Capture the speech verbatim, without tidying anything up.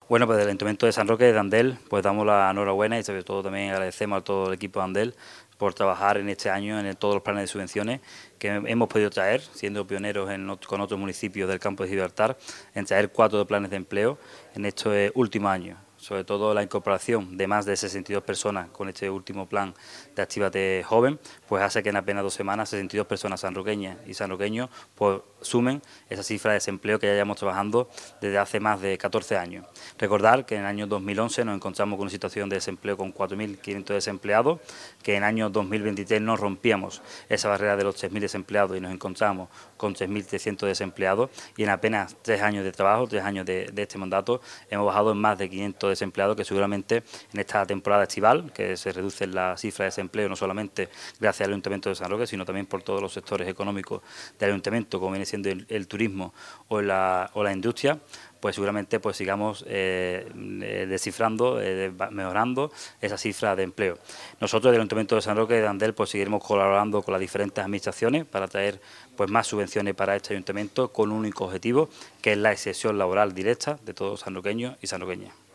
Bueno, pues del Ayuntamiento de San Roque de Andel, pues damos la enhorabuena y sobre todo también agradecemos a todo el equipo de Andel por trabajar en este año en el, todos los planes de subvenciones que hemos podido traer, siendo pioneros en, con otros municipios del campo de Gibraltar, en traer cuatro planes de empleo en estos últimos años. Sobre todo la incorporación de más de sesenta y dos personas con este último plan de Actívate Joven, pues hace que en apenas dos semanas sesenta y dos personas sanroqueñas y sanroqueños pues sumen esa cifra de desempleo que ya llevamos trabajando desde hace más de catorce años. Recordar que en el año dos mil once nos encontramos con una situación de desempleo con cuatro mil quinientos desempleados, que en el año dos mil veintitrés nos rompíamos esa barrera de los tres mil desempleados y nos encontramos con tres mil trescientos desempleados, y en apenas tres años de trabajo, tres años de, de este mandato, hemos bajado en más de quinientos desempleados, que seguramente en esta temporada estival, que se reduce la cifra de desempleo no solamente gracias al Ayuntamiento de San Roque, sino también por todos los sectores económicos del Ayuntamiento, como viene siendo el, el turismo o la, o la industria, pues seguramente pues sigamos eh, descifrando, eh, mejorando esa cifra de empleo. Nosotros del Ayuntamiento de San Roque de Andel pues seguiremos colaborando con las diferentes administraciones para traer pues más subvenciones para este ayuntamiento con un único objetivo, que es la excepción laboral directa de todos los sanroqueños y sanroqueñas.